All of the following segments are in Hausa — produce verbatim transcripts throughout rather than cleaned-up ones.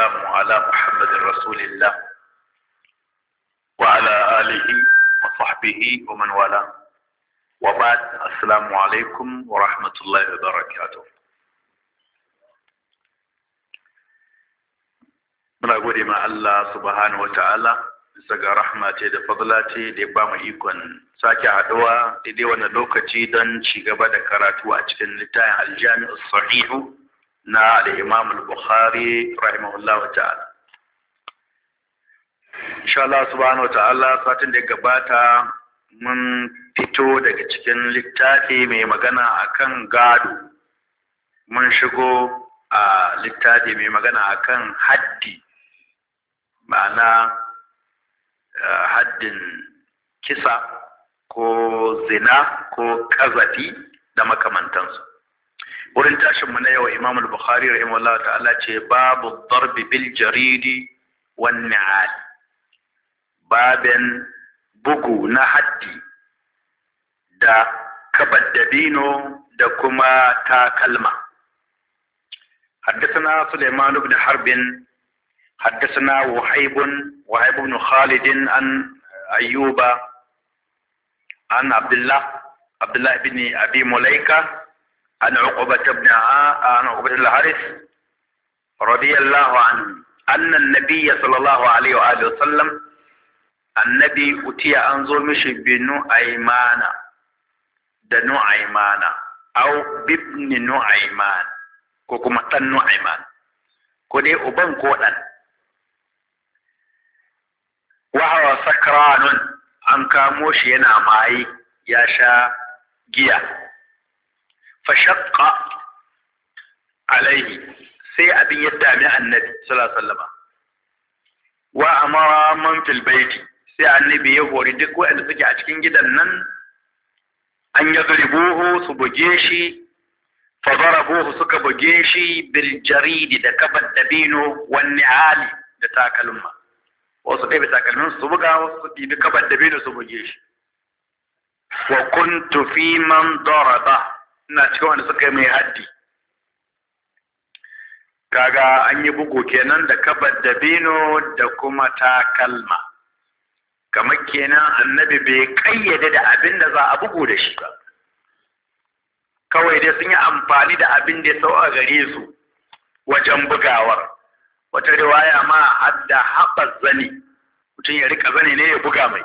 والسلام على محمد رسول الله وعلى آله وصحبه ومن والاه وبعد. السلام عليكم ورحمة الله وبركاته. muna gode ma Allah subhanahu wata'ala bisa ga rahma ce da fadla ce da ya ba mu ikon sake haɗuwa daidai wannan lokaci don ci gaba da karatu a cikin littafin aljami'u sahihu na da Imam al-Bukhari rahimahullahu ta'ala. Insha Allah subhanahu wata'ala satin da ya gabata mun fito daga cikin littafi mai magana akan gado, mun shigo a littafi mai magana akan haddi, ma'ana haddin kisa ko zina ko kazafi da makamantansu. Wurin tashinmu na yau Imam al-Bukhari rahimahullah ta'ala ce babu darbi bil jaridi wan ni'al, babin bugu na haddi da kabaddabino da kuma takalma. حدثنا سليمان بن حرب حدثنا وهيب وهيب بن خالد عن أيوب عن عبد الله عبد الله بن أبي مليكة عن عقبة بن عن عقبة الحارث رضي الله عنه أن النبي صلى الله عليه وآله وسلم النبي أتي أنظر مش بنو أيمان دنو أيمان أو بابن نو أيمان كوكما تنو أيمان كودي أبن كودن wahawa sakranun, an kamo shi yana maye ya sha giya. Fashaqqa alaihi, sai abin ya dami annabi sallallahu alaihi wasallam. Wa amara man fil baiti, sai annabi ya hori duk waɗanda suke a cikin gidan nan an yadribuhu su buge shi, fa darabuhu suka buge shi bil jaridi da kabar dabino wan ni'ali da takalma. Wasu ɗaya takalmin su buga, wasu su ɗibi kabar da biyu su buge shi. Wa kuntu fi man daraba, ina cikin wanda suka yi mai haddi. Kaga an yi bugu kenan da kabar da bino da kuma takalma. Kamar kenan annabi bai kayyade da abin da za a bugu da shi ba. Kawai dai sun yi amfani da abin da ya sauka gare su wajen bugawar. Wata riwaya ma hadda haɓar zane, mutum ya rika zane ne ya buga mai.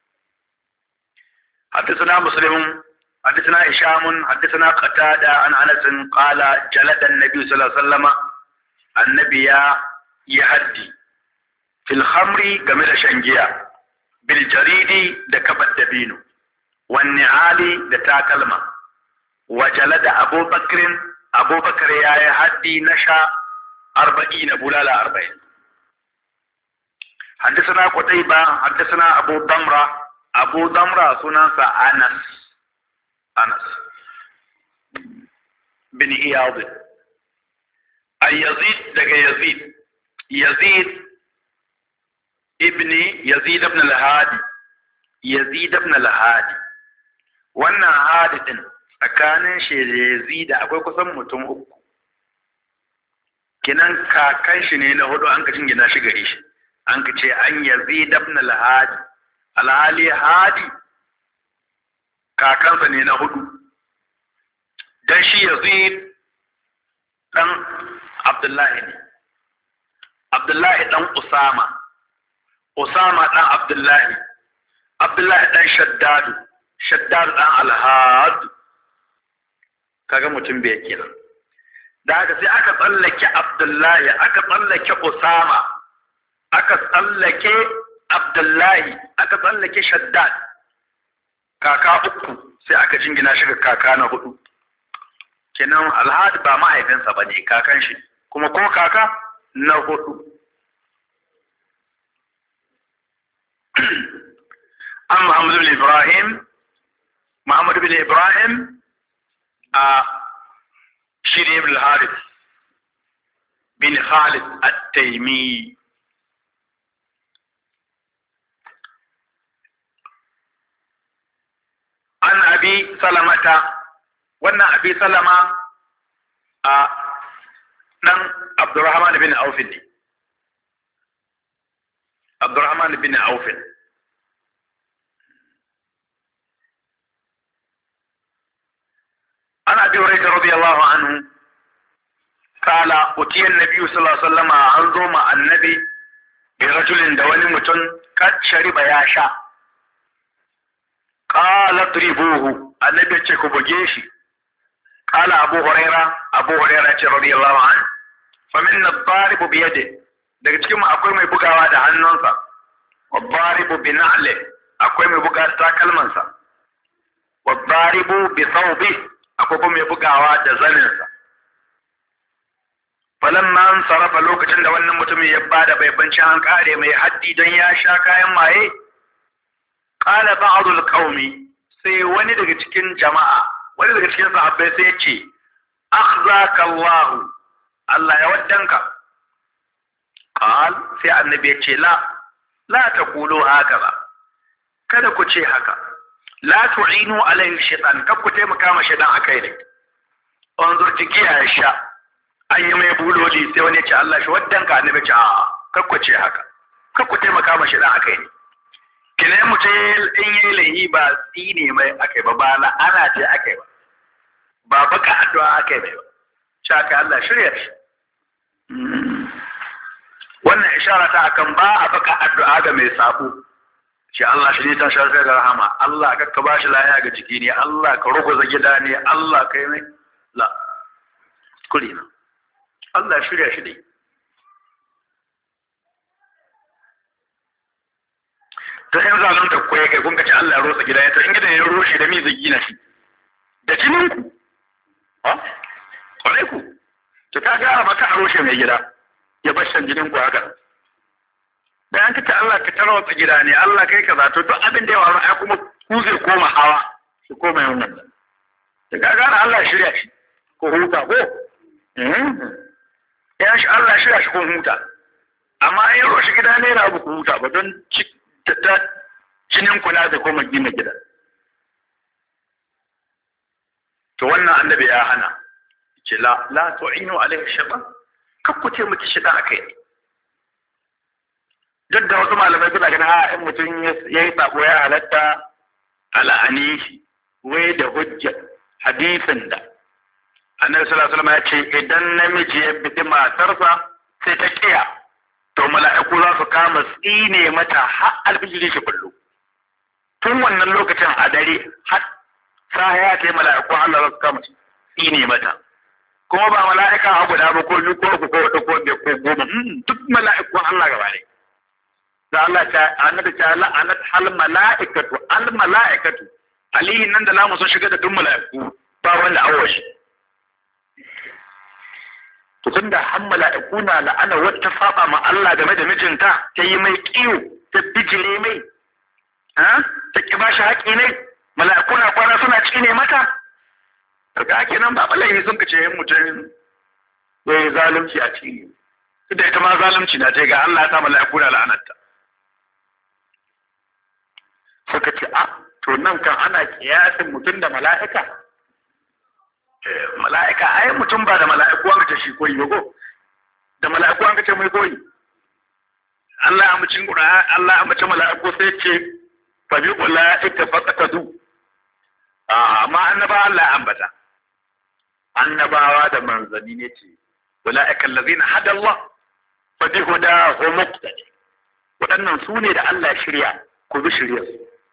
حدثنا مسلم حدثنا هشام حدثنا قتادة عن أنس قال جلد النبي صلى الله عليه وسلم النبي يهدي في الخمر جميل شنجيا بالجريد دكب الدبين والنعال دتاكلمة وجلد أبو بكر أبو بكر يا يهدي نشا أربعين بولالا أربعين. حدثنا قتيبة حدثنا أبو ضمرة أبو ضمرة سنانسا أنس أنس بن إياض أي يزيد دقى يزيد يزيد ابن يزيد ابن الهادي يزيد ابن الهادي وانا هادي أكان شيء يزيد أقول قسم متم أكو kinan kakan shi ne na hudu an ka jingina shi gare shi, an ka ce an Yazid ibn al-Hadi, al-Hali Hadi kakansa ne na hudu, dan shi Yazid dan Abdullahi ne, Abdullahi dan Usama, Usama dan Abdullahi, Abdullahi dan Shaddad, Shaddad dan al-Had, kaga mutum bai kenan. Da haka sai aka tsallake Abdullahi, aka tsallake Usama, aka tsallake Abdullahi, aka tsallake Shaddad, kaka uku sai aka jingina shi ga kaka na hudu. Kenan Alhadi ba mahaifinsa ba ne, kakan shi, kuma ko kaka na hudu. An Muhammadu bin Ibrahim, Muhammadu bin Ibrahim a شيري بن الحارث بن خالد التيمي. عن أبي سلمة وانا أبي سلمة نن عبد الرحمن بن عوف Abdurrahman bin Auf. An Abi Hurairah radiyallahu anhu kala utiya annabi sallallahu alaihi wasallam an zo ma annabi bi rajulin da wani mutum kad shariba ya sha qala dribuhu annabi ce ku buge shi qala Abu Hurairah Abu Hurairah ce radiyallahu anhu fa minna ad-darib bi yadihi daga cikin mu akwai mai bugawa da hannunsa wa daribu bi na'li akwai mai bugawa da takalmansa wa daribu bi thawbi akwai kuma mai bugawa da zaninsa falamma an sarafa lokacin da wannan mutumin ya bada baibancin an kare mai haddi don ya sha kayan maye qala ba'dul qaumi sai wani daga cikin jama'a wani daga cikin sahabbai sai ya ce akhzaka Allah Allah ya waddanka qal sai annabi ya ce la la taqulu hakaza kada ku ce haka la tu'inu alaihi shaytan kar ku taimaka ma shaytan akai ne wanzur jikiya ya sha an yi mai buloli sai wani ya ce Allah shi waddanka annabi ce a kar ku ce haka kar ku taimaka ma shaytan akai ne kina mutum in yi lahi ba tsine mai akai ba ba la ana ce akai ba ba baka addu'a akai mai ba shaka Allah shirya shi wannan ishara ta akan ba a baka addu'a ga mai sabo shi Allah shi ne ta sharfe da rahama Allah ka ka bashi laya ga jiki ne Allah ka ruguza gida ne Allah kai mai la kuri na Allah shirya shi dai to in zalun ta koyi kai kun ka ci Allah ya rosa gida ya to in gidan ya roshe da mi zai gina shi da jinin ku ha kwarai ku to ka ga ba ka roshe mai gida ya bar shan jinin ku haka bayan ka ta Allah ka tarwatsa gida ne Allah kai kaza to duk abin da ya faru ai kuma ku zai koma hawa su koma yin wannan da ka gane Allah shirya shi ko huta ko ya shi Allah shirya shi ko huta amma in yaro shi gida ne na ku huta ba don ta jinin kula da koma gina gida to wannan annabi ya hana ce la la tu'inu alaihi shaytan kakkuce miki shida akai duk da wasu malamai suna ganin a in mutum ya yi sabo ya halatta ala'ani shi wai da hujja hadisin da annabi sallallahu alaihi wasallam ya ce idan namiji ya bi matarsa sai ta kiya to mala'iku za su kama tsine mata har alfijiri shi kullu tun wannan lokacin a dare har sahaya ta yi mala'iku Allah za su kama tsine mata kuma ba mala'ika a guda ba ko biyu ko uku ko huɗu ko biyar ko goma duk mala'iku Allah gaba ne da Allah ta annabi ta la'anat hal mala'ikatu al mala'ikatu alihin nan da lamu sun shiga da duk mala'iku ba wanda awashi to tunda har mala'iku na la'ana wata saba ma Allah game da mijinta ta yi mai kiyo ta bijire mai ha ta ki bashi haƙi ne mala'iku na kwana suna cine mata daga ake nan ba balai sun kace yin mutum bai zalunci a ciki da ita ma zalunci na ce ga Allah ta mala'iku na la'anarta suka ce a to nan kan ana kiyasin mutum da mala'ika mala'ika ai mutum ba da mala'iku an kace shi koyi ba ko da mala'iku an kace mai koyi Allah ya mucin Qur'ani Allah ya mucin mala'iku sai ce fa bi ulaika faqatadu a amma annaba Allah ya ambata annabawa da manzanni ne ce ulaika allazina hada Allah fa bi hudahu muqtadi wadannan su ne da Allah ya shirya ku bi shirya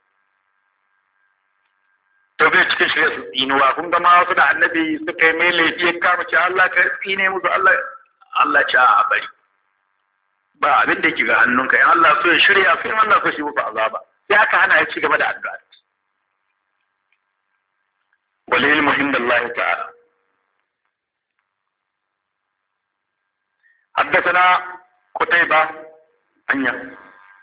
to bai cikin shirya su tsinuwa kun ga ma wasu da annabi suka yi mai laifi ya kama ce Allah ka tsine musu Allah Allah ce a bari ba abin da ke ga hannunka in Allah so ya shirya sai Allah so shi muku azaba sai aka hana ya ci gaba da addu'a walil muhim billahi ta'ala حدثنا قتيبة أنيا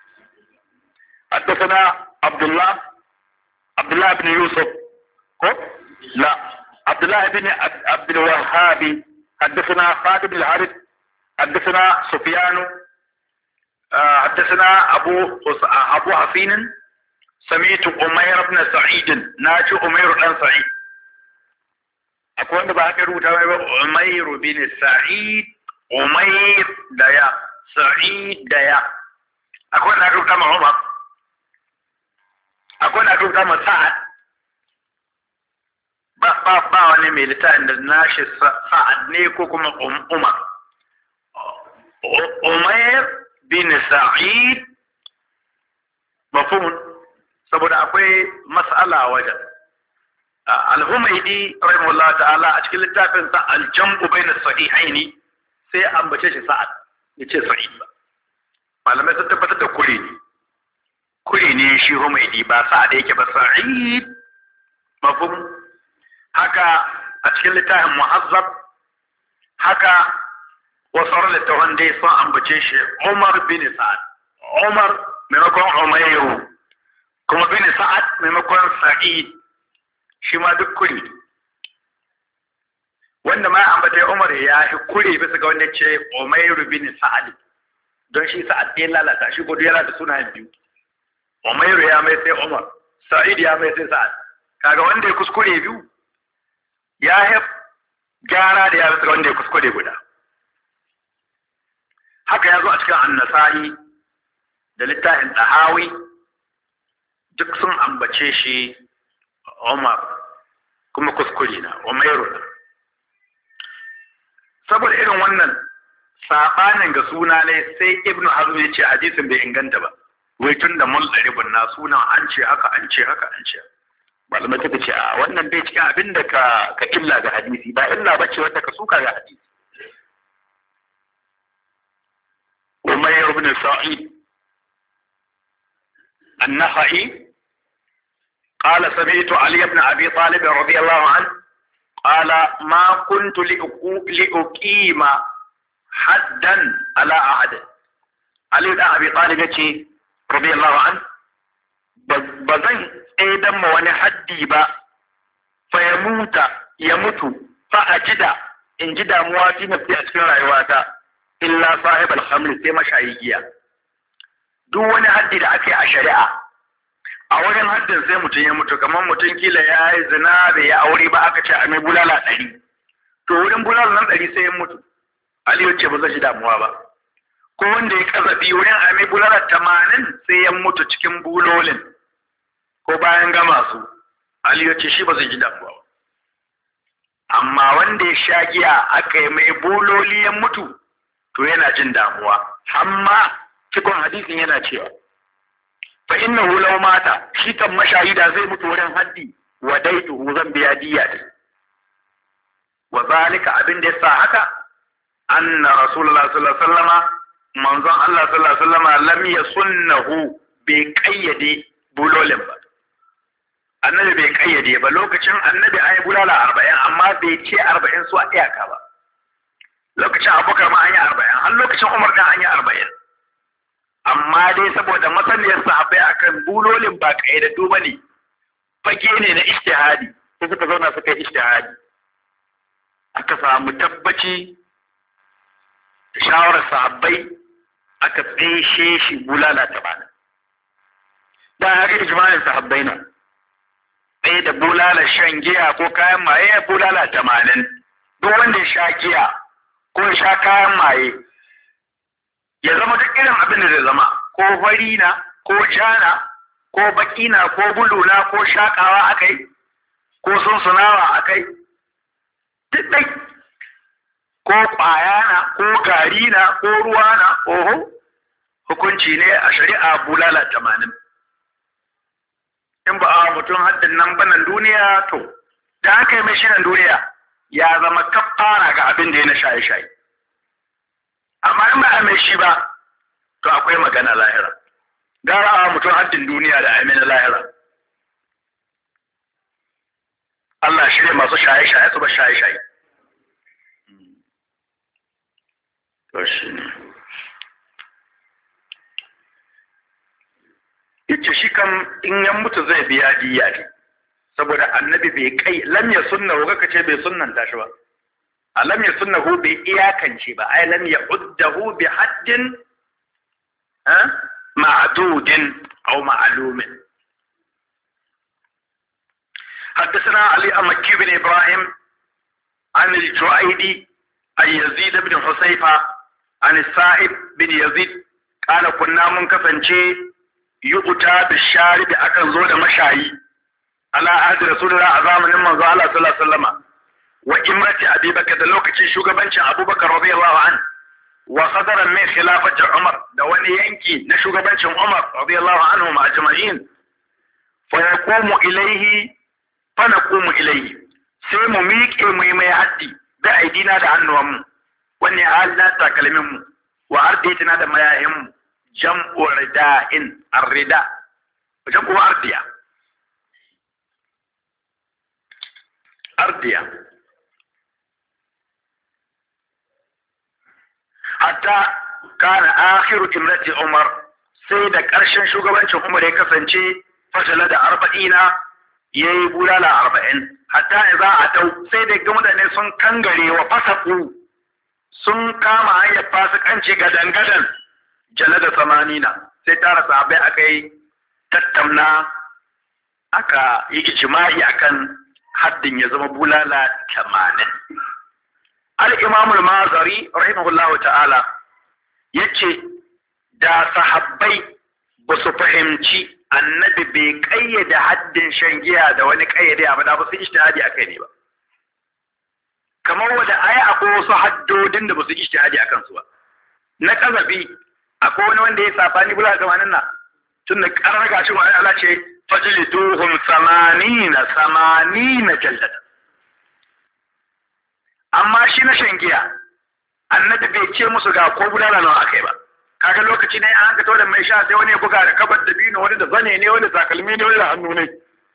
حدثنا عبد الله عبد الله بن يوسف لا عبد الله بن عبد الوهاب حدثنا خالد بن الحارث حدثنا سفيان حدثنا أبو أبو حفين سمعت أمير بن سعيد ناجي أمير بن سعيد أكون بحكي أمير بن سعيد أمير ديا سعيد ديا akwai wanda aka rubuta ma Umar, akwai wanda aka rubuta ma Sa'ad. Ba ba ba wani mai littafin da nashi Sa'ad ne ko kuma Umar. Umair bin Sa'id mafhum, saboda akwai mas'ala wajen. Al-Humaydi rahimahullah ta'ala a cikin littafin sa Al-Jam'u bayna as-Sahihaini sai ambace shi Sa'ad, yace Sa'id ba. Malamai sun tabbatar da kure ne. Kure ne shi Humaydi ba Sa'ad yake ba, Sa'id mafhum. Haka a cikin littafin Muhazzab, haka wasu littafan dai sun ambace shi Umar bin Sa'ad. Umar maimakon Umayru, kuma bin Sa'ad maimakon Sa'id, shi ma duk kuri. Wanda ma ambata Umar ya yi kuri bisa ga wanda ce Umayru bin Sa'ad, don shi Sa'ad ya lalata shi gudu yana da sunayen biyu. Umayru ya mai sai Umar, Sa'id ya mai sai Sa'ad. Kaga wanda ya kuskure biyu ya hef gyara da ya bisa ga wanda ya kuskure guda. Haka ya zo a cikin An-Nasa'i da littafin Tahawi, duk sun ambace shi Umar, kuma kuskure na Umayru na. Saboda irin wannan sabanin ga suna ne sai Ibn Hazm ya ce hadisin bai inganta ba. Wai tun da mun ɗaribin na sunan an ce haka an ce haka an ce. Malamai suka ce a wannan bai cikin abin da ka ka illa ga hadisi, ba illa ba ce wanda ka suka ga hadisi. Umayr ibn Sa'id النخعي قال سمعت علي بن أبي طالب رضي الله عنه قال ما كنت لأقيم حدا على أحد. علي بن أبي طالب رضي الله عنه بزن إيدم واني حدي با فيموت يموت فأجد إن جد مواتي نفسي أسفل رأيواتا إلا صاحب الخمر سيما شايجيا. duk wani haddi da aka yi a shari'a a wurin haddin sai mutum ya mutu, kamar mutum kila ya yi zina da ya aure ba aka ce a mai bulala ɗari, to wurin bulala nan ɗari sai ya mutu, Aliyu ce ba zai shi damuwa ba. Ko wanda ya kazafi wurin a mai bulala tamanin sai ya mutu cikin bulolin ko bayan gama su, Aliyu ce shi ba zai ji damuwa ba. Amma wanda ya sha giya aka yi mai buloli ya mutu, to yana jin damuwa. Amma cikin hadisin yana cewa fa innahu law mata, shi kan mashahida zai mutu wurin haddi wa daituhu zan biya diya din. Wa zalika abin da yasa haka anna rasulullah sallallahu alaihi wasallama manzon Allah sallallahu alaihi wasallama lam yasunnahu bai kayyade bulolin ba. Annabi bai kayyade ba, lokacin annabi ayi bulala arba'in amma bai ce arba'in su a iyaka ba. Lokacin Abubakar ma an yi arba'in, har lokacin Umar da an yi arba'in. Amma dai saboda masaniyar sahabbai akan bulolin ba kaidatu bane, fage ne na ijtihadi, sai suka zauna suka yi ijtihadi, aka samu tabbaci da shawarar sahabbai aka tsaye shi bulala tamanin. Da haka ijma'in sahabbai na tsaye da bulala shan giya ko kayan maye bulala tamanin. Duk wanda ya sha giya ko ya sha kayan maye ya zama duk irin abin da zai zama, ko fari na ko jana ko baki na ko bulu na ko shakawa akai ko sunsunawa akai, duk dai ko kwaya na ko gari na ko ruwa na, oho hukunci ne a shari'a bulala tamanin. In ba a mutum haddin nan banan duniya, to da aka yi mai shirin duniya ya zama kafara ga abin da ya na shaye-shaye. Amma in ba a mai shi ba, to akwai magana lahira. Gara a mutum haddin duniya da aimin lahira. Allah shirya masu shaye-shaye su ba shaye-shaye. To shi ne. Yace shi kan in yan mutu zai biya diya ne, saboda annabi bai kai lam ya sunna ko kace bai sunnanta shi ba. Alam ya sunnahu bai iyakance ba, ai lam ya uddahu bi haddin ma'dudin aw ma'lumin. حدثنا علي مكي بن إبراهيم عن الجعيدي عن يزيد بن حسيفة عن السائب بن يزيد qala kunna mun kasance yu'ta bisharibi akan zo da mashayi ala ahdi rasulullah a zamanin manzo Allah sallallahu alaihi wasallama wa imrati abi bakr da lokacin shugabancin abubakar radiyallahu an wa sadaran min khilafati umar da wani yanki na shugabancin umar radiyallahu anhu ma ajma'in fa yaqumu ilayhi fa naqumu ilayhi sai mu miƙe mu yi mai haddi da aidina da hannuwanmu wanne halina takalminmu wa ardiyatina da mayahinmu jam'u rida'in ar-rida jam'u ardiya ardiya hatta kana akhiru imrati umar sai da ƙarshen shugabancin umar ya kasance fasala da arba'ina yayi bulala arba'in hatta idza atau sai da ga mutane sun kangare wa fasaku sun kama hanyar fasikanci ga dangadan jala da samanina sai tara sahabbai aka yi tattauna aka yi ijma'i akan haddin ya zama bulala tamanin. Al-Imam al-Mazari rahimahullahu ta'ala yace da sahabbai ba su fahimci annabi bai kayyade haddin shan giya da wani kayyade abu da ba su ijtihadi akai ne ba. Kamar wanda ai akwai wasu haddodin da ba su ijtihadi akan su ba. Na kazafi akwai wani wanda ya safani bulala tamanin na tun da karar gashi wa Allah ce fajliduhum samanina samanina jaldata. Amma shi na shan giya annabi bai ce musu ga ko bulala nawa akai ba. Kaga lokaci ne an ka da mai sha sai wani ya buga da kabar da bino wani da zane ne wani takalmi ne wani da hannu ne.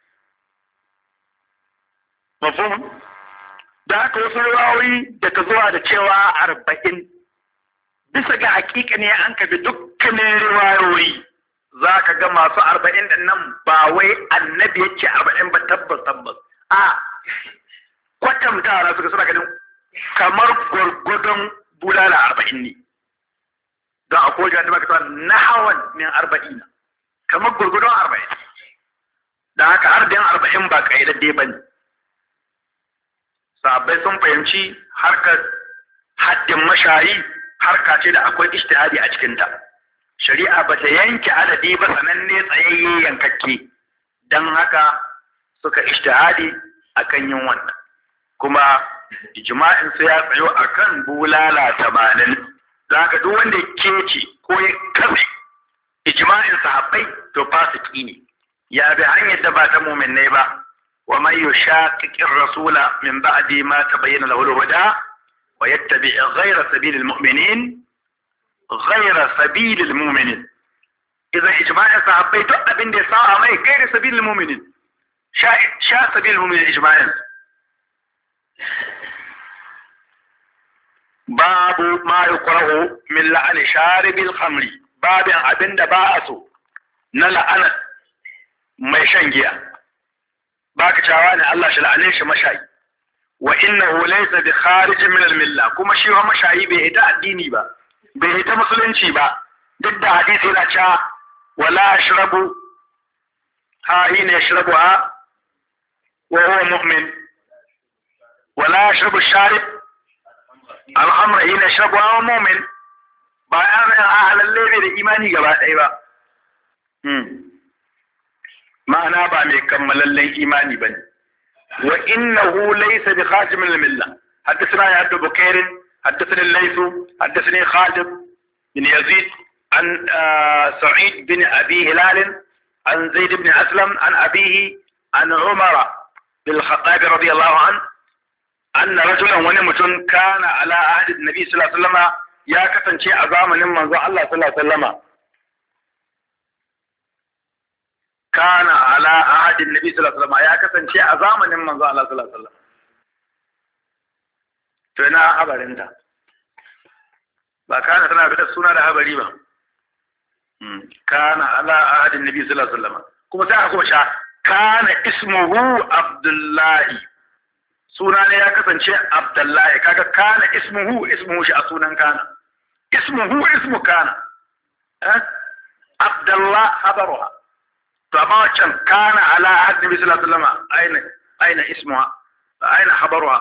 Mafhum? Da haka wasu rawayoyi da ta zuwa da cewa arba'in bisa ga hakika ne an ka bi dukkanin riwayoyi za ka ga masu arba'in da nan ba wai annabi yake arba'in ba tabbas tabbas a kwatantawa suka suna ganin kamar gwargwadon bulala arba'in ne don a kowace wanda baka tawa na hawan min arba'in kamar gwargwadon arba'in da haka ardin arba'in ba ƙayyadadde ba ne sahabbai sun fahimci harkar haddin mashayi harka ce da akwai ijtihadi a cikinta shari'a ba ta yanke adadi ba sananne tsayayye yankakke don haka suka ijtihadi akan yin wannan kuma ijma'in su ya tsayo akan bulala tamanin zaka duk wanda ya kece ko ya kafe ijma'in sahabbai to fasiki ne ya bi hanyar da ba ta mu'minai ba wa man yushaqiqir rasula min ba'di ma tabayyana lahu al-huda wa yattabi' ghayra sabilil mu'minin ghayra sabilil mu'minin idan ijma'in sahabbai duk abin da ya sa'a mai ghayra sabilil mu'minin sha sha sabilil mu'minin ijma'in babu ma yuqra'u min la'an sharibil khamri babin abinda ba a so na la'ana mai shan giya baka cewa ne Allah shi la'ane shi mashayi wa innahu laysa bi kharij min al-milla kuma shi wa mashayi bai hita addini ba bai hita musulunci ba duk da hadisi yana cewa wala ashrabu ha ina yashrabuha wa huwa mu'min wala ashrabu sharib al-khamr ina yashrabuha wa mu'min ba ana ahalalle bai da imani gaba ɗaya ba ma'ana ba mai kammalallen imani bane wa innahu laysa bi khatim al-milla haddathana ya abdu bukair haddathani al-layth haddathani khalid bin yazid an sa'id bin abi hilal an zaid bin aslam an abihi an umara bil khattab radiyallahu an anna rajulan wani mutum kana ala ahdi an-nabi sallallahu alaihi wasallam ya kasance a zamanin manzo Allah sallallahu alaihi wasallam kana ala ahadin nabi sallallahu alaihi wasallam ya kasance a zamanin manzo Allah sallallahu alaihi wasallam to ina habarin ta ba kana tana da suna da habari ba kana ala ahadin nabi sallallahu alaihi wasallam kuma sai aka sha kana ismuhu abdullahi suna ne ya kasance abdullahi kaga kana ismuhu ismuhu shi a sunan kana ismuhu ismu kana eh abdullah habaruha to amma wancan kana ala ahdi nabi sallallahu alaihi wasallam aina aina ismuha aina khabaruha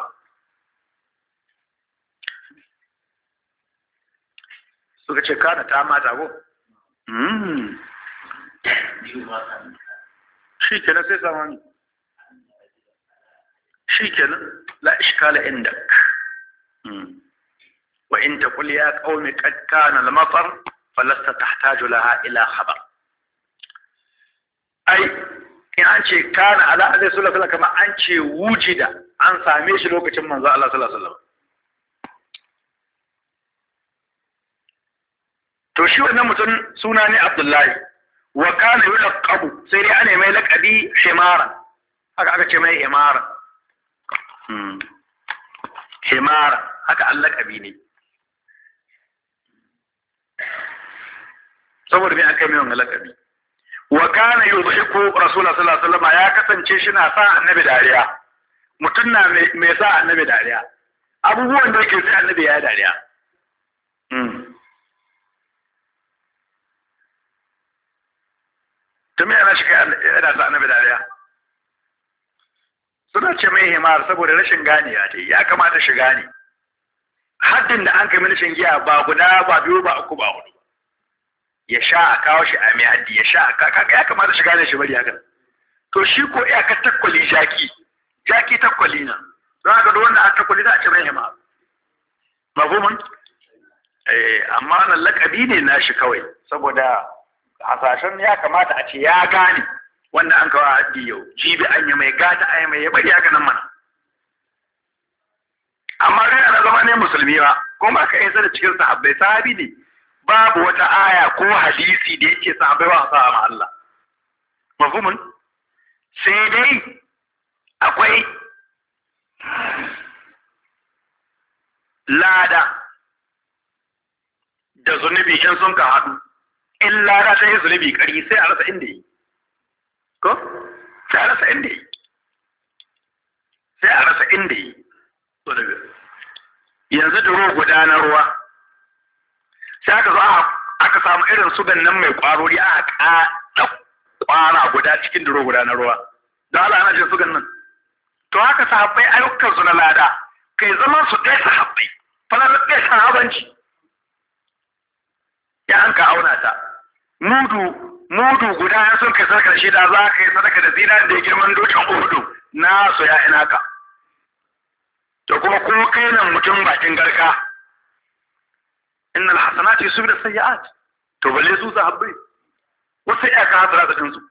suka ce kana ta mata ko hmm shi kenan sai zamani shi kenan la iskala indak wa in taqul ya qaumi qad kana al-matar falasta tahtaju laha ila khabar ai in an ce kana ala alaihi sallallahu alaihi wasallam an ce wujida an same shi lokacin manzo Allah sallallahu alaihi wasallam to shi wannan mutum suna ne Abdullahi wa kana yulaqabu sai dai ana mai laqabi himara haka aka ce mai himara hmm himara haka Allah laqabi ne saboda me aka mai wannan laqabi wa kana yudhiku rasulullah sallallahu alaihi wasallam ya kasance shi na sa annabi dariya mutum na mai sa annabi dariya abubuwan da yake sa annabi ya dariya hmm to me yana shi yana sa annabi dariya suna ce mai himar saboda rashin ganiya ce ya kamata shi gane haddin da an kai mini shin giya ba guda ba biyu ba uku ba hudu ya sha a kawo shi a mai haddi ya sha a kaka ya kamata shi gane shi bari haka to shi ko ya ka takwali jaki jaki takwali na don haka duk wanda aka takwali za a ce mai himar mafhumin eh amma nan lakabi ne nashi kawai saboda hasashen ya kamata a ce ya gane wanda an kawo haddi yau jibi an yi mai gata an yi mai ya bari haka nan mana amma dai ana zama ne musulmi ba kuma ka isa da cikin sahabbai sahabi ne babu wata aya ko hadisi da yake sahabbai ba sa ma Allah mafhumun sai dai akwai lada da zunubi in sun ka haɗu in lada ta yi zunubi ƙari sai a rasa inda yi ko sai a rasa inda yi sai a rasa inda yi yanzu duro gudanar ruwa sai aka zo aka samu irin sugan nan mai ƙwarori aka ƙaɗa ƙwara guda cikin duro gudanar ruwa da Allah ana jin sugan nan to haka sahabbai ayyukan su na lada kai zaman su ɗaya sahabbai falalar ɗaya sahabanci ya an ka auna ta mudu mudu guda ya sun kai sadaka shi da za ka yi sadaka da zina da ya girman dokin uhudu na so ya ina ka to kuma ko kai nan mutum bakin garka innal hasanati yusbiru sayyi'at to balle su sahabbai wasu ya ka hadara da dinsu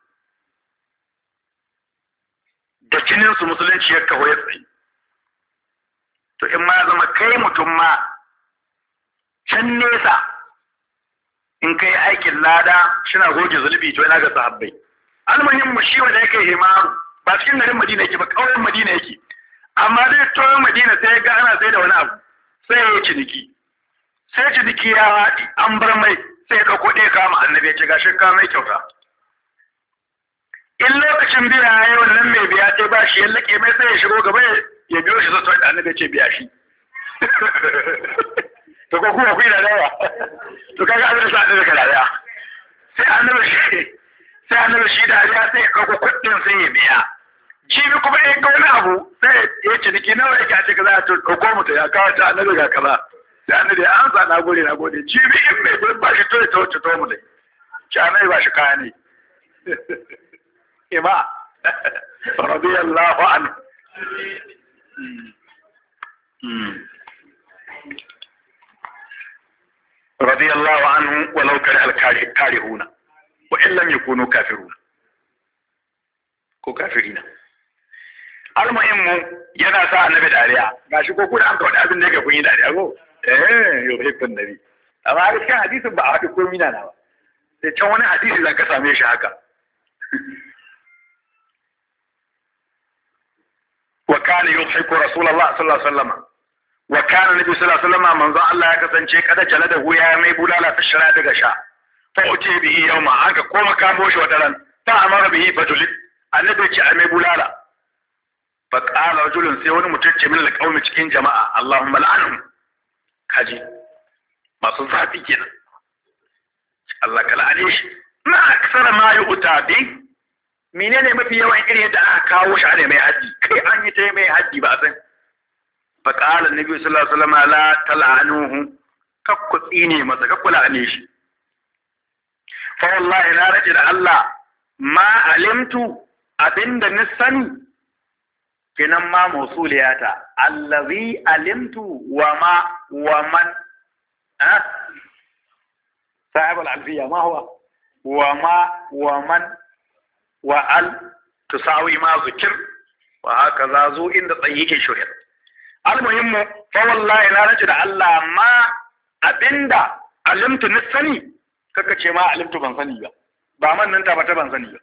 da cinin su musulunci ya kawo ya tsayi to in ma ya zama kai mutum ma can nesa in kai aikin lada shina goge zulubi to ina ga sahabbai almuhimmu shi wanda yake himaru ba cikin garin Madina yake ba kauyen Madina yake amma dai to Madina sai ga ana sai da wani abu sai ya ciniki sai ciniki ya haɗi an bar mai sai ya dauko ɗaya kama annabi ya ce gashi ka mai kyauta in lokacin biya yayi wannan mai biya sai ba shi ya lake mai sai ya shigo gaba ya biyo shi sai da annabi ya ce biya shi to ko kuma ku da dawa to kaga abin da sa da daga daya sai annabi shi sai annabi shi da ya sai ka ko kudin sai ya biya jibi kuma in ga wani abu sai ya ce diki nawa yake a cikin za to ko mu ta ya kawo ta annabi ga kaza sai annabi ya ansa na gode na gode jibi in mai gurin ba shi to ta wuce to mu dai ci annabi ba shi kaya ne ima radiyallahu anhu رضي الله عنه ولو كره الكارهون وإن لم يكونوا كافرون ko kafirina almuhimmu yana sa annabi dariya gashi ko kuma an ka wani abin da yake kun yi dariya ko eh yuhibbun nabi amma a cikin hadisin ba a haɗu ko mina na ba sai can wani hadisi za ka same shi haka wa kana yuhibbu rasulullah sallallahu alaihi wasallam wa kana nabi sallallahu alaihi wasallam manzo Allah ya kasance kada jalada huya mai bulala ta shara daga sha fa uti bihi yawma aka koma kamo shi wata ran fa amara bihi fatulit annabi ce a mai bulala fa qala rajulun sai wani mutum ce min alqawmi cikin jama'a Allahumma la'anhum kaji masu zafi kenan Allah ka la'ane shi ma aksara ma yu'ta bi menene mafi yawan irin yadda aka kawo shi a mai haddi kai an yi ta mai haddi ba san فقال النبي صلى الله عليه وسلم لا تلعنوه كقطيني masa kakkula ne shi fa wallahi na rage da Allah ma alimtu abinda ni sani kenan ma mausuliyata allazi alimtu wa ma wa man ha sahib al-alfiya ma huwa wa ma wa man wa al tusawi ma zikir wa hakaza zu inda tsayyike shuhir almuhimmu fa wallahi na rage da Allah ma abinda alimtu ni sani kaka ce ma alimtu ban sani ba ba man nan ta bata ban sani ba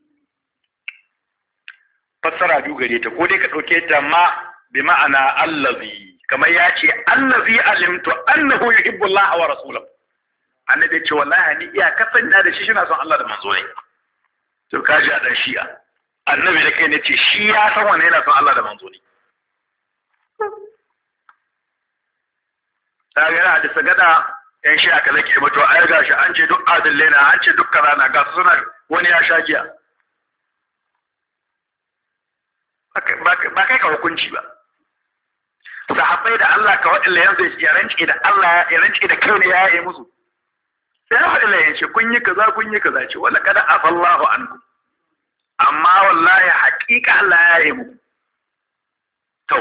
fassara biyu gare ta ko dai ka dauke ta ma bi ma'ana allazi kamar ya ce allazi alimtu annahu yuhibbu Allah wa rasulahu annabi ya ce wallahi ni iya kasanya da shi shina son Allah da manzo ne to kaji a dan shi'a annabi da kai ne ce shi ya san wannan yana son Allah da manzo ne ta ga hadisi gada yan shi aka zake ba to ai gashi an ce duk adillai na an ce duk kaza na ga suna wani ya sha giya ba kai ka hukunci ba sahabbai da Allah ka waɗanda yanzu ya rance da Allah ya rance da kai ne ya yi musu sai ya faɗi layin ce kun yi kaza kun yi kaza ce wala kada afallahu anku amma wallahi haƙiƙa Allah ya yi muku to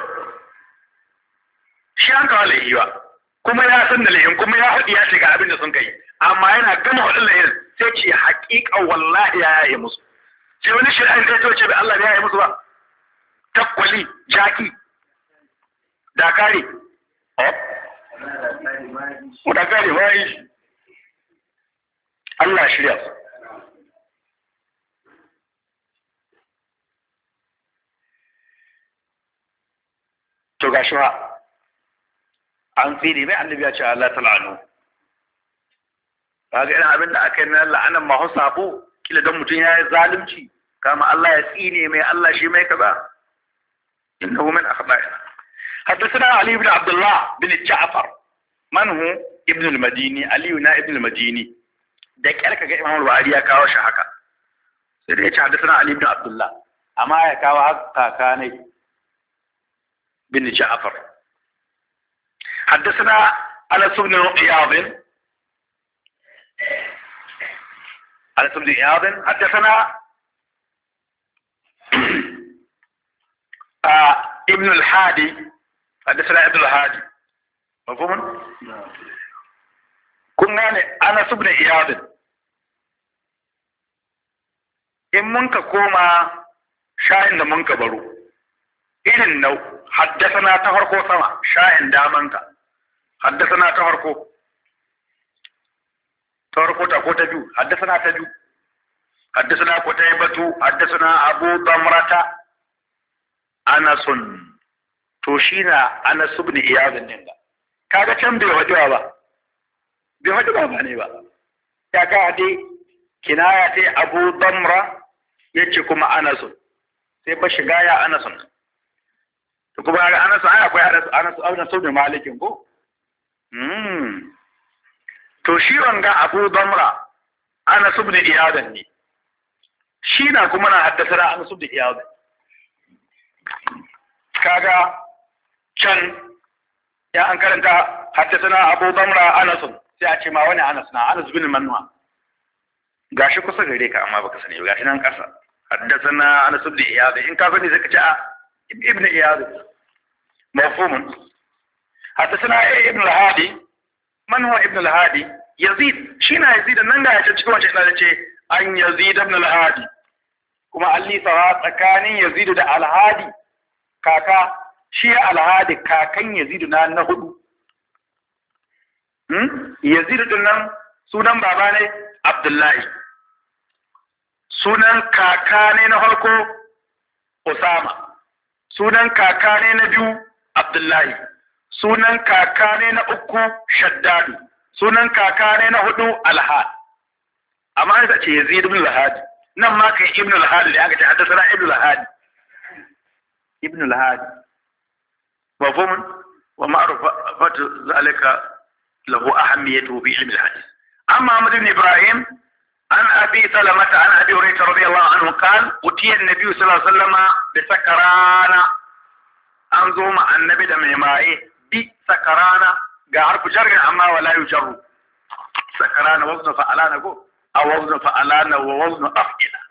shi an kawo laifi ba kuma ya san da layin kuma ya haɗi ya shiga abin da sun kai amma yana gama haɗin layin sai ce haƙiƙa wallahi ya yi musu sai wani shi an kai ce bai Allah ya yi musu ba takwali jaki dakari oh dakari ma yi Allah shirya su to gashi ba an tsiri mai annabi ya ce Allah tal'anu kaga irin abin da aka yi na la'anan ma sabo kila don mutum ya yi zalunci kama Allah ya tsine mai Allah shi mai kaza innahu min akhba'ina حدثنا علي بن عبد الله بن جعفر من هو ابن المديني علي بن ابن المديني da kyar kaga Imam al-Bukhari ya kawo shi haka sai da ya ce haddathana Ali ibn Abdullah amma ya kawo haka kanai bin Ja'far حدثنا أنس بن إياض أنس بن إياض حدثنا آه ابن الحادي حدثنا ابن الهادي مفهوم؟ كنا أنس بن إياض in mun ka koma shayin da mun ka baro irin nau haddasana ta farko sama shayin damanka haddasana ta farko ta farko ta ko ta biyu haddasana ta biyu haddasana ko ta yi batu haddasana abu damrata anasun to shi na anas ibn iyazin din da kaga can bai wajewa ba bai wajewa ba ne ba ya ka dai kinaya ta abu damra yace kuma anasun sai ba shiga ya anasun to kuma ga anasun ai akwai anas anas anas ibn malikin ko mm to shi wanga abu damra anas ibn iyadan ne shi na kuma na haddasa anas ibn iyadan kaga can ya an karanta haddasa abu damra anasun sai a ce ma wani anas na anas bin manwa gashi kusa gare ka amma baka sani gashi nan kasa haddathana Anas ibn Iyad in ka sani zaka ce a ibn Iyad mafhumun haddathana ibn al-Hadi man huwa ibn al-Hadi Yazid shina Yazid nan ga yace cikin wancan da ce an Yazid ibn al-Hadi kuma alli sawa tsakanin Yazid da al-Hadi kaka shi al-Hadi kakan Yazid na na hudu hmm Yazid din nan sunan baba ne Abdullahi sunan kaka ne na farko Usama sunan kaka ne na biyu Abdullahi sunan kaka ne na uku Shaddadu sunan kaka ne na hudu Alhad amma an ce Yazid ibn al-Hadi nan ma kai ibn al-Hadi da aka ce haddathana ibn al-Hadi ibn al-Hadi wa famun wa ma'rifatu zalika lahu ahammiyatu bi ilm al-hadith amma Ahmad ibn Ibrahim عن أبي سلمة عن أبي هريرة رضي الله عنه قال أتي النبي صلى الله عليه وسلم بسكران أنظم النبي دم مائه بسكران قارب جر أما ولا يجر سكران وزن فعلان أقول a wazn fa'alana wa wazn af'ila.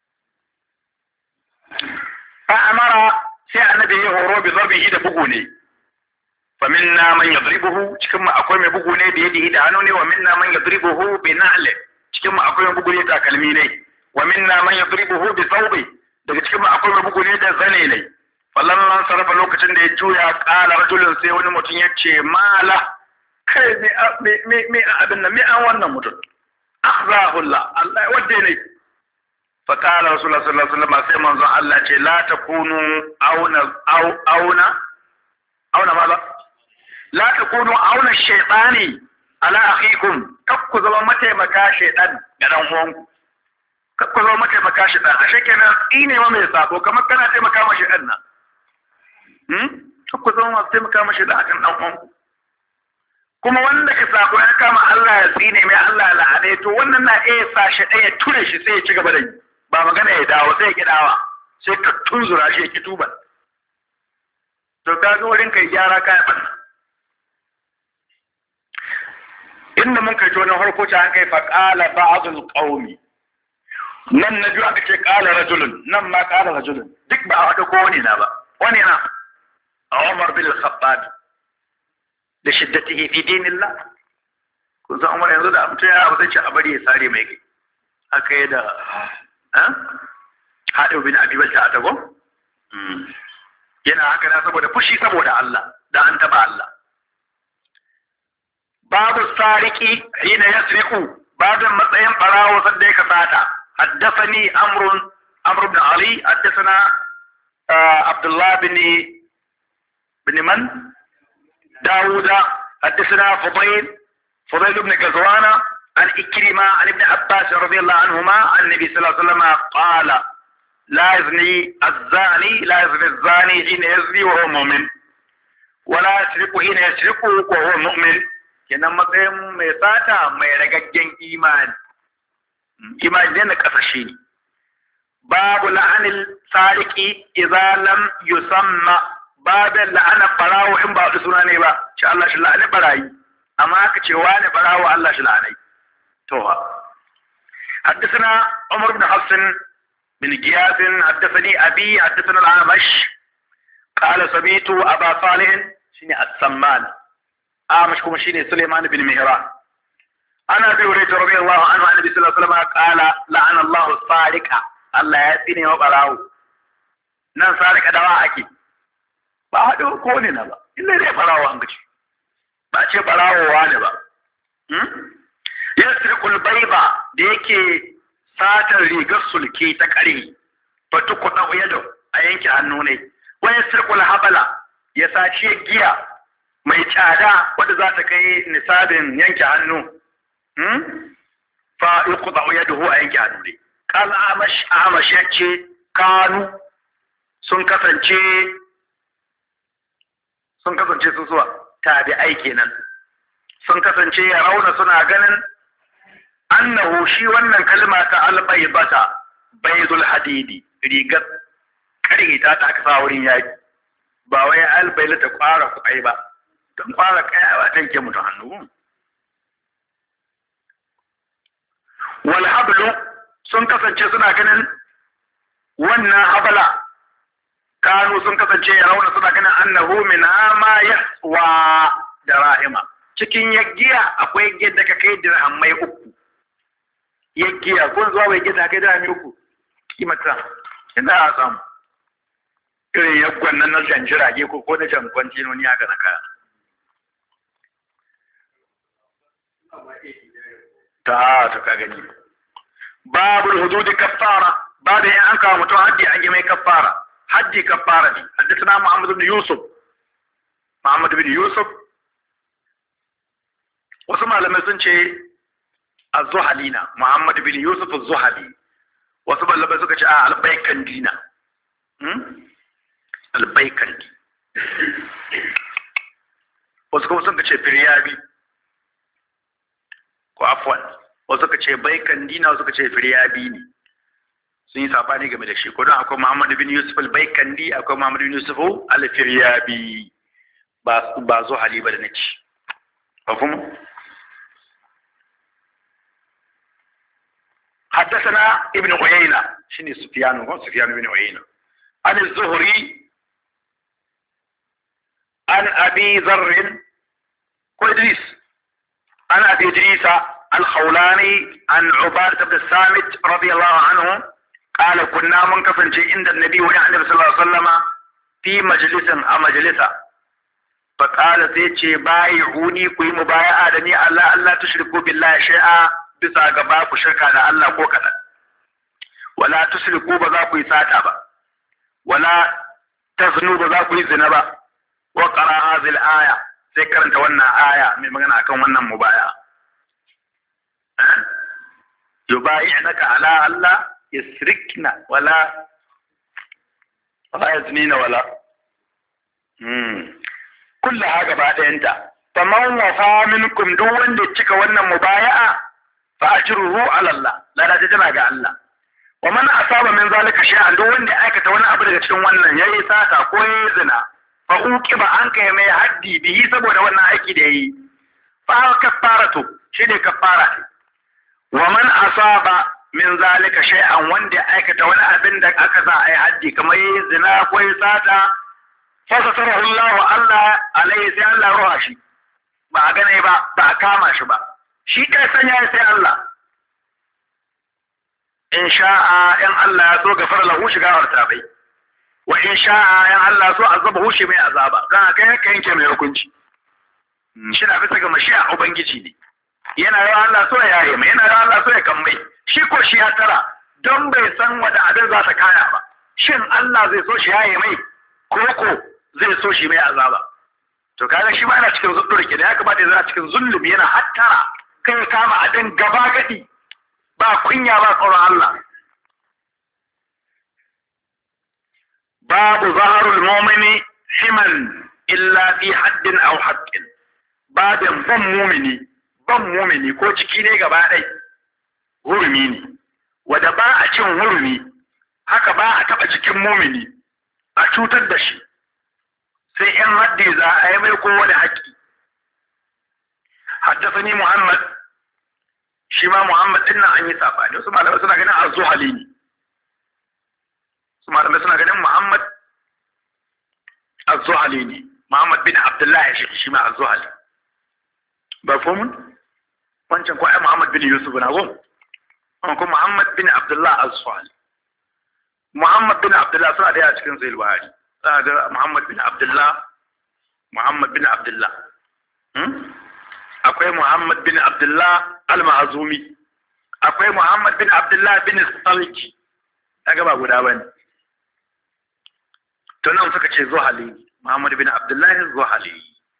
fa amara sai annabi ya horo bi zarbihi da bugu ne. fa minna man yadribuhu cikin mu akwai mai bugu ne da yadi da hannu ne, wa minna man yadribuhu bi na'li cikin mu akwai mai bugu ne da takalmi ne, wa minna man yadribuhu bi thawbi daga cikin mu akwai mai bugu ne da zane ne. fallan sarrafa lokacin da ya juya qala rajulun sai wani mutum ya ce mala kai me me me abin nan me an wannan mutum akhzahu Allah Allah wadde ne. fa qala rasulullah sallallahu alaihi wasallam sai manzon Allah ce la takunu auna auna auna mala la takunu auna shaytani ala akhikum kakku zama mataimaka shaytan ga dan uwanku, kakku zama mataimaka shaytan. ashe kenan ine ma mai sako kamar kana taimaka ma shaytan na hmm kakku zama masu taimaka ma shaytan akan dan uwanku. kuma wanda ka sako ya kama Allah ya tsine mai Allah la'ane to wannan na iya sa shi ɗaya ture shi sai ya ci gaba da yi, ba magana ya dawo sai ya kidawa sai ka tunzura shi ya ki tuba. to ka ga wurin kai gyara kai ban inda mun kai tonin harko ta an kai fa qala ba'dul qaumi, nan na biyu aka ce qala rajulun, nan ma qala rajulun, duk ba a wada ko wani na ba. wani na Umar bin Khattab da shiddatihi fi dinillah. kun san Umar yanzu da mutum ya abu sai ce a bari ya sare mai kai haka yi da ha haɗe bin Abi Balta a tago yana haka na saboda fushi saboda Allah da an taba Allah. babu sariki hina yasriqu, babin matsayin barawo sanda ya kasata. haddathani amrun amr ibn ali haddathana abdullah bin bin man داود حدثنا فضيل فضيل بن كزوان عن إكرمة عن ابن عباس رضي الله عنهما عن النبي صلى الله عليه وسلم قال لا يزني الزاني لا يزني الزاني حين يزني وهو مؤمن ولا يسرق حين يسرق وهو مؤمن. kenan matsayin mai sata mai ragaggen imani imani ne na kasashe ne. babu la'anil sariki idza lam yusamma, babin la'ana barawo in ba da suna ne ba ce Allah shi la'ani barayi, amma aka ce wani barawo Allah shi la'anai. to حدثنا عمر بن حفص بن غياث حدثني أبي حدثنا الأعمش قال سمعت أبا صالح شيني السمان أعمش كما شيني سليمان بن مهران أنا أبي هريرة رضي الله عنه عن النبي صلى الله عليه وسلم قال لعن الله السارق الله يأتيني وبراو نان سارق دواء أكيد ba haɗo ko ne na ba illa dai barawo an gaci ba ce barawo wani ba. yasriqul bayba da yake satar rigar sulke ta kare fa tukuda yado a yanke hannu ne. wa yasriqul habala ya sace giya mai tsada wanda za ta kai nisabin yanke hannu fa yuqda yaduhu a yanke hannu ne. qala amash amash yace kanu sun kasance sun kasance su zuwa tabi'ai kenan sun kasance ya rauna suna ganin annahu shi wannan kalma ta albaybata baydul hadidi rigar kare ta ta kasa wurin yaki ba wai albayla ta kwara kai ba don kwara kai ba tanke mutu hannu. wal hablu sun kasance suna ganin wannan habala kanu sun kasance ya rauna suna ganin annahu min ma yahwa darahima, cikin yaggiya akwai yaggiyar da ka kai dirhamai uku. yaggiya ko zuwa bai gida kai dirhamai uku kimata ina a samu irin yaggon nan na jan jirage ko ko da jan kwantinoni haka na kaya ta to ka gani. babul hududi kaffara, babu in an kawo mutum haddi an yi mai kaffara. حجي كفارة دي. حدثنا محمد بن يوسف محمد بن يوسف وسمع لما سنشي الزحلينا محمد بن يوسف الزحلي وسمع لما سنشي آه البيكندينا البيكندي وسمع سنشي فريابي وعفوا وسمع سنشي بيكندينا وسمع سنشي فريابي ne. sun yi sabani game da shi ko don akwai Muhammad bin Yusuf al-Baykandi akwai Muhammad bin Yusuf al-Firyabi ba ba zo hali ba da naci ba kuma حدثنا ابن عيينة شنو سفيان هو سفيان بن عيينة عن الزهري عن أبي ذر وإدريس عن أبي إدريس الخولاني عن عبادة بن الصامت رضي الله عنه قال كنا منكفن عند النبي والنبي صلى الله عليه وسلم في مجلس أو مجلسة فقال سيتي بايعوني كوي مبايعة دني الله الله تشركوا بالله شيئا bisa ga ba ku shirka da Allah ko kaɗan wala tusriku ba za ku yi sata ba wala taznu ba za ku yi zina ba wa qara hadhihi al-aya sai karanta wannan aya mai magana akan wannan mubaya eh yubayi'naka ala Allah yasrikna wala wala yaznina wala hmm kullaha gaba ɗayanta faman wafa minkum duk wanda cika wannan mubaya'a fa ajruhu ala Allah la da tana ga Allah wa man asaba min zalika shay'an duk wanda ya aikata wani abu daga cikin wannan yayi sata ko yayi zina fa uqiba an kai mai haddi bihi saboda wannan aiki da yayi fa kafaratu shine kafara wa man asaba min zalika shay'an wanda ya aikata wani abin da aka sa ai haddi kamar yayi zina ko yayi sata fa satarahu Allah Allah alaihi sai Allah ruha shi ba a gane ba ba a kama shi ba shi kai sanya sai Allah in sha'a in Allah ya so gafara lahu shiga warta bai wa in sha'a in Allah so azabahu shi mai azaba dan kai haka yanke mai hukunci shi na bisa ga mashi'a ubangiji ne yana yawa Allah so ya yaye mai yana yawa Allah so ya kammai shi ko shi ya tara don bai san wanda abin za ta kaya ba shin Allah zai so shi yaye mai ko ko zai so shi mai azaba to kaga shi ma yana cikin zulmi kenan ya kamata ya zama cikin zulmi yana hattara kai kama abin gaba gadi ba kunya ba tsoron Allah babu zaharul mu'mini himan illa fi haddin aw haqqin babin ban mu'mini ban mu'mini ko ciki ne gaba dai hurumi ne wanda ba a cin hurumi haka ba a taba cikin mu'mini a cutar da shi sai in haddi za a yi mai kowane haƙƙi haddasani Muhammad shi ma Muhammad din nan an yi sabani wasu malamai suna ganin az-Zuhali ne su malamai suna ganin Muhammad az-Zuhali ne Muhammad bin Abdullah shi shi ma az-Zuhali ba fomun wancan ko ai Muhammad bin Yusuf na go an ko Muhammad bin Abdullah az-Zuhali Muhammad bin Abdullah suna da cikin Sahih Buhari ga Muhammad bin Abdullah Muhammad bin Abdullah akwai Muhammad bin Abdullah al-Ma'zumi akwai Muhammad bin Abdullah bin Salki daga ba guda bane to nan suka ce Zuhali Muhammad bin Abdullah Zuhali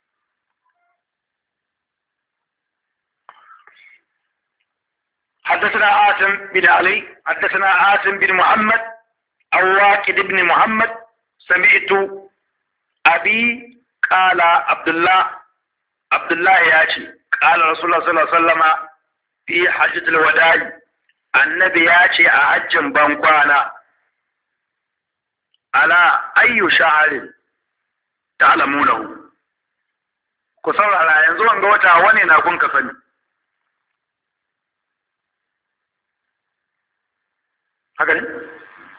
حدثنا عاصم بن علي حدثنا عاصم بن محمد أو واقد بن محمد سمعت أبي قال عبد الله عبد الله ياتي قال رسول الله صلى الله عليه وسلم في حجة الوداع النبي ياتي أحج بانقوانا على أي شهر تعلمونه كسر على ينزو أن قوتا واني نكون كفني هكذا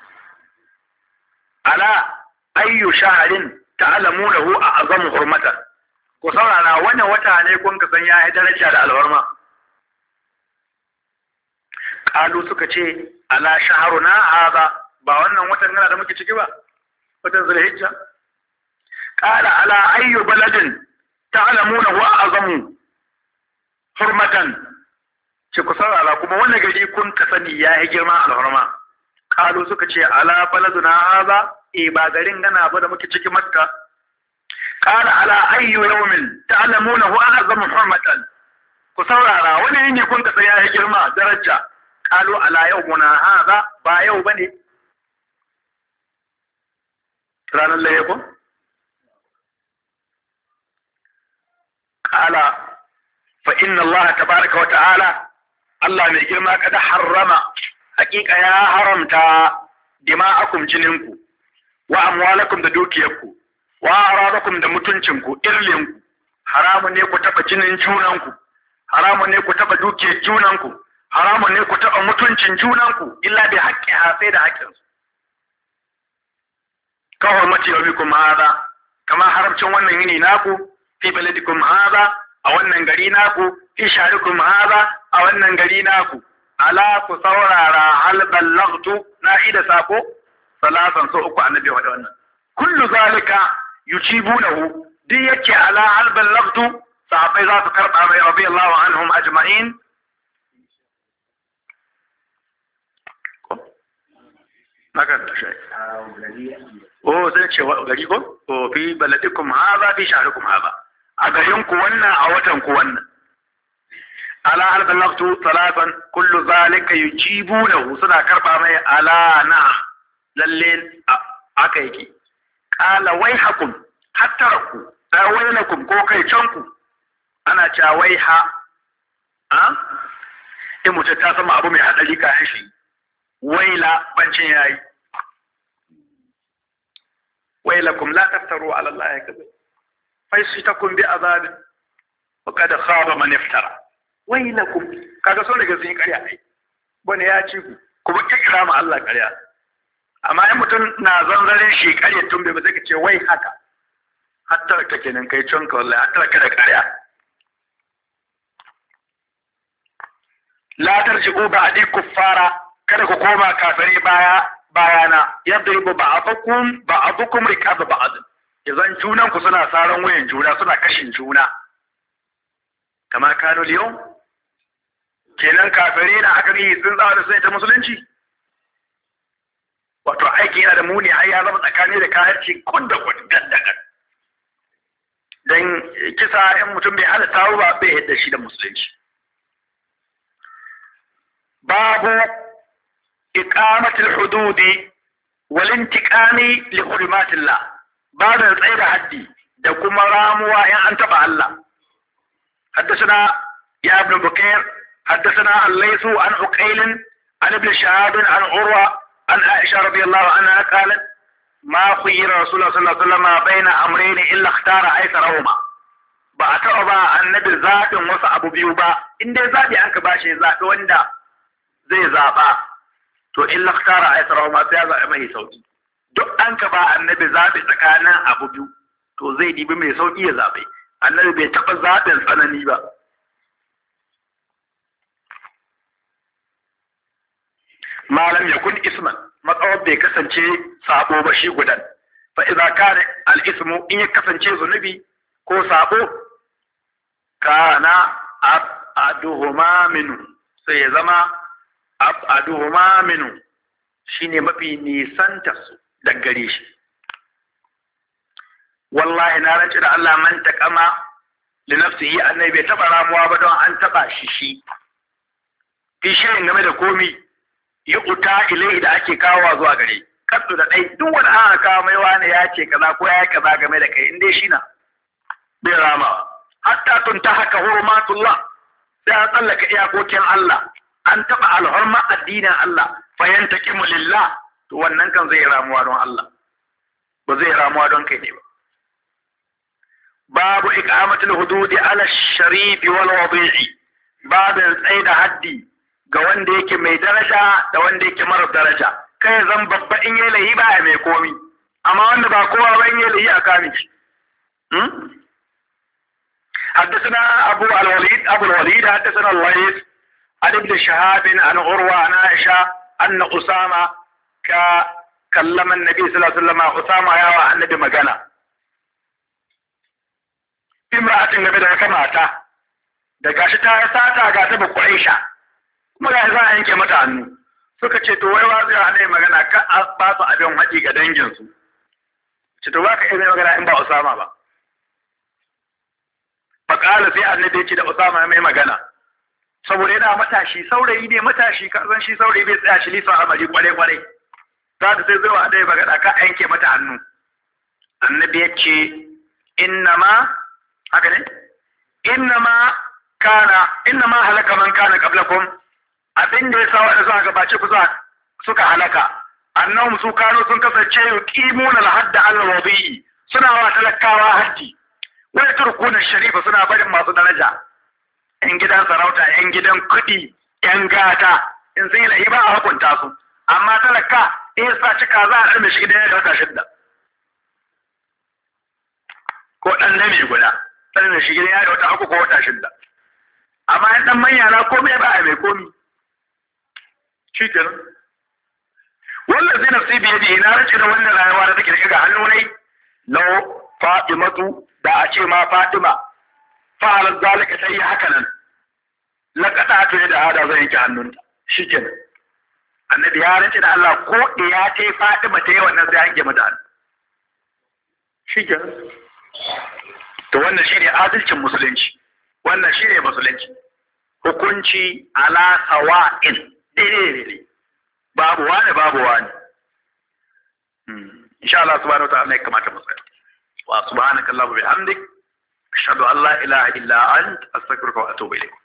على ayyu sha'arin ta'lamunahu a'zamu hurmatan ko saurara wannan wata ne kun ka san yayi daraja da alwarma kalu suka ce ala shahruna hada ba wannan watan gana da muke ciki ba watan zulhijja qala ala ayyu baladin ta'lamunahu a'zamu hurmatan ce ku saurara kuma wannan gari kun ka sani yayi girma alwarma kalu suka ce ala baladuna hada e ba garin gana ba da muke cikin Makka qala ala ayyu yawmin ta'lamunahu a'zamu hurmatan ku saurara wani ne kun ka tsaya ya girma daraja qalu ala yawmuna hadha ba yau bane ranar laye ko qala fa inna Allah tabaaraka wa ta'ala Allah mai girma kada harrama hakika ya haramta dima'akum jininku wa amwalakum da dukiyarku wa aradakum da mutuncinku irlinku haramun ne ku taba jinin junanku haramun ne ku taba dukiyar junanku haramun ne ku taɓa mutuncin junanku illa da haƙƙi ha sai da haƙƙinsu ka hurmati yawmikum hadha kama haramcin wannan yini naku fi baladikum hadha a wannan gari naku fi sharikum hadha a wannan gari naku ala ku saurara hal ballaghtu na ida sako salasan so uku annabi wa wannan kullu zalika yujibunahu duk yake ala hal ballaghtu sahabbai za su karba mai radiyallahu anhum ajma'in maka da shi oh sai ce gari ko oh fi baladikum hadha fi shahrikum hadha a garin ku wannan a watan ku wannan ala hal ballagtu salatan kullu zalika yujibunahu suna karba mai ala na lalle aka yake qala waihakum hattaraku ay wailakum ko kai canku ana cewa waiha a in mutum ta sama abu mai hadari ka shi waila bancin yayi wailakum la taftaru ala allahi kadhib faysitakum bi azab wa qad khaba man iftara wailakum kaga so daga sun ƙarya ai bane ya ci ku kuma kira ma Allah ƙarya amma in mutum na zanzarin shi ƙarya tun bai ba zai ce wai haka hatta ka kenan kai canka wallahi hatta ka da ƙarya la tarji'u ba'di kuffara kada ku koma kafare baya bayana yadribu ba'dukum ba'dukum rikab ba'd idan junan ku suna saran wayan juna suna kashin juna kama kano liyon kenan kafare na aka yi sun tsara sai ta musulunci wato aiki yana da muni har ya zama tsakani da kafirci kun da kun gaddaga dan kisa in mutum bai halatta ba bai yadda shi da musulunci babu إقامة الحدود والانتقام لحرمات الله بعد الصيد حدي دكما راموا إن أنت الله حدثنا يا ابن بكير حدثنا الليث عن عقيل عن ابن شهاب عن عروة عن عائشة رضي الله عنها قالت ما خير رسول الله صلى الله عليه وسلم بين أمرين إلا اختار أيسرهما بأتربا النبي ذات وسع أبو بيوبا إن دي ذاتي أنك باشي ذات وندا زي ذابا to in lakhtara aisara ma sai ya zaɓi mai sauki duk an ka ba annabi zaɓi tsakanin abu biyu to zai dibi mai sauki ya zaɓe annabi bai taɓa zaɓin tsanani ba malam ya kun isman matsawar bai kasance sabo ba shi gudan fa idza kana al ismu in ya kasance zunubi ko sabo kana aduhuma minu sai ya zama aduhuma minu shine mafi nisanta su daga gare shi wallahi na rance da Allah man taqama li nafsihi annabi bai taba ramuwa ba don an taba shi shi fi shirin game da komi ya uta ilai da ake kawo zuwa gare kaddu da dai duk wanda aka kawo mai wani ya ce kaza ko ya kaza game da kai in dai shi na bai ramawa hatta tuntahaka hurmatullah sai a tsallaka iyakokin Allah an taɓa alhorma addinin Allah fayan taqimu lillah to wannan kan zai ramuwa don Allah ba zai ramuwa don kai ne ba babu iqamatul hududi ala sharif wal wadi'i babu tsaida haddi ga wanda yake mai daraja da wanda yake mara daraja kai zan babba in yayi lahi ba mai komi amma wanda ba kowa ba in yayi lahi a kamin shi hmm حدثنا أبو الوليد أبو الوليد حدثنا الليث عن ابن شهاب عن عروة عن عائشة أن أسامة كلم النبي صلى الله عليه وسلم أسامة يا النبي مجانا امرأة النبي ده كماتا da gashi ta sata ga ta Quraisha kuma ga za a yanke mata hannu suka ce to wai wa zai ne magana ka ba su abin haƙi ga dangin su ce to ba ka iya magana in ba Usama ba faƙala sai annabi ce da Usama mai magana saboda yana matashi saurayi ne matashi ka san shi saurayi bai tsaya shi lisa amari kware kware za ta sai zuwa annabi magana ka yanke mata hannu annabi ya ce innama haka ne innama kana innama halaka man kana qablakum abin da yasa wanda suka gabace ku suka halaka annahum su kano sun kasance yuqimuna al-hadda al-wadi'i suna wa talakawa haddi wai turkuna sharifa suna barin masu daraja yan gidan sarauta yan gidan kuɗi yan gata in sun yi lahi ba a hukunta su, amma talaka in sa cika za a ɗan mai shi gidan da wata shidda ko ɗan na mai guda ɗan mai shi gidan da wata uku ko wata shidda, amma in ɗan manya na komai ba a mai komi shi kenan. wannan zai nafsi biye da ina race da wannan rayuwa da take daga hannu ne lau Fatimatu da a ce ma Fatima fa'alar zalika sai yi haka nan laƙaɗa ta da hada zai yanke hannunta shi kenan. Annabi ya rance da Allah ko ya ta yi Fatima ta yi wannan sai yanke mata hannu shi kenan. To wannan shi ne adalcin musulunci, wannan shi ne musulunci, hukunci ala sawa'in daidai ne babu wani babu wani. insha Allah subhanahu wa ta'ala ya kamata mu tsaya. Wa subhanaka Allahumma wa bihamdik ashhadu an la ilaha illa ant astaghfiruka wa atubu ilayk.